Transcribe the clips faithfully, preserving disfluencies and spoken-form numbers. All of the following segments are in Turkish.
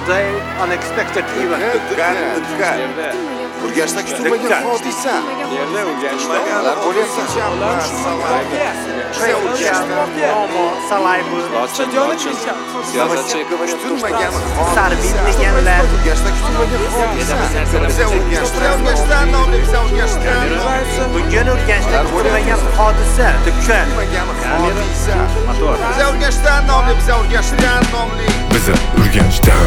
Today unexpected event. Dikkat, dikkat. Urganchda kutilmagan hodisa. Yerda Ular bo'lyapti. Nomo, Salaybu, Siyosatchi kutilmagan Sarvin deganlar. Urganchda kutilmagan hodisa. Biza Urganchda Urganchdan nomli biza Urganchdan. Bugun Urganchda kutilmagan hodisa. Dukkan. Hodisa. Motor. Biza Urganchdan nomli biza Urganchdan nomli. Biza Urganchdan.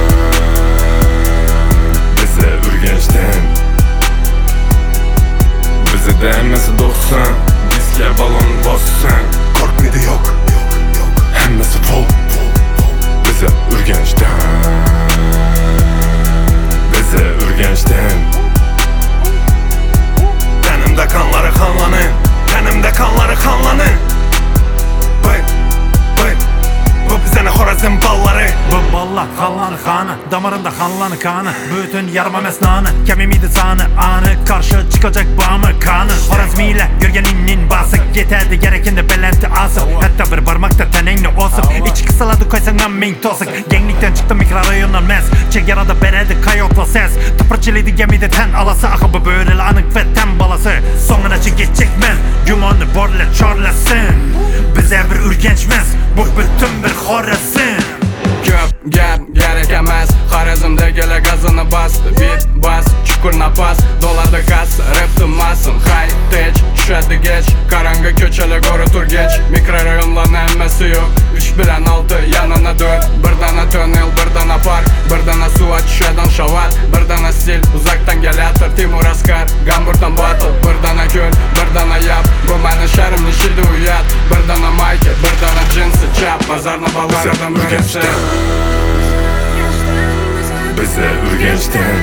Biza Urganchdan. Bizada hammasi doksan, diska balon bossan. Korkmaydi yo'q, hammasi full. Biza Urganchdan. Biza Urganchdan. Tanimda qonlari qonlani, tanimda qonlari qonlani. Bay, bay, bu bizani Xorazm ballari. Bu ballar xallanı xanı, damarımda xallanı kanı. Bütün yarım emes nanı, kemimiydi sanı. Anı karşı çıkacak bağımı kanı. Xorazmiyle görgeninin basık, yeterdi gerekinde belenti asıp. Hatta bir parmakta tenenli osıp, içi kısaladı koysangan ming tosuk. Genlikten çıktı mikrorayonlar mes, çegerada beredi kayotla ses. Tıpırçılıydı gemide ten alası, akıbı böyreli anık ve ten balası. Sonuna çık geçecekmen, gümanı borle çorlasın. Bize bir Urganchmiz, bu bütün bir Xorazm. Köp gap gerek emas, Xorazmdagilar gazini bastı. Bit bas, chuqur nafas, dolarda kas, rap tınmasın. High tech, tushadi geç, karangi ko'chalar ko'rib turgach. Mikrorayonlarni hammasi yo'q, uch bilan olti yanına dört. Bir dana tunnel, bir dana park, bir dana suv tushadan shavat, bir dana stil uzakdan keladir Timur Askar. Gamburdan battle, bir dana ko'l, bir dana yap. Bu meni sharimni shidi uyat, bir dana mayka, bir dana jinsi chap. Bazarni ballaridan birinchi. Biza Urganchdan.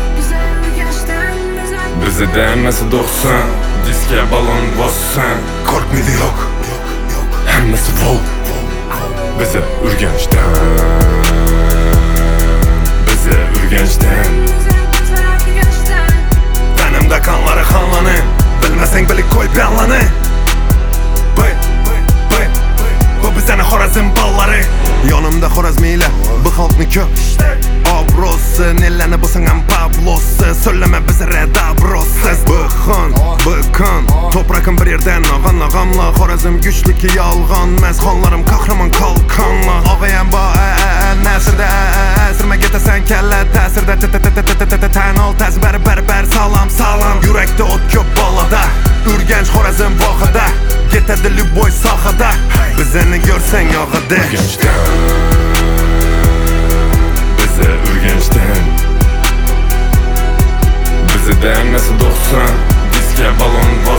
Bizada hammasi doksan, diska balon bossan. Korkmaydi yo'q, hammasi full. Biza Urganchdan. Biza Urganchdan. Tanimda qonlari qonlani, bilmasang bilib qo'y planlani. Bay, bay, bu bizani Xorazm ballari. Yonimda Xorazmiylar, bu xalqni ko'p. Obro'si, nelarni bo'lsang ham Pablosi. So'llama biz radabrosiz. Bixon, bikon, to'pragim bir yerdan og'an og'amla. Xorazm kuchliki yolg'on emas, xonlarim qahramon qalqonla. Og'ayam bo nasrda, asrma ketasan kalla ta'sirda. Tan ol tazbar barbar salom salom. Yurakda o't ko'p bolada, Urganch Xorazm vohida. Ketadi любой sohada, bizani ko'rsang yog'ida. Urganchdan. Biza Urganchdan. Bizada hammasi doksan, diska balon bossan.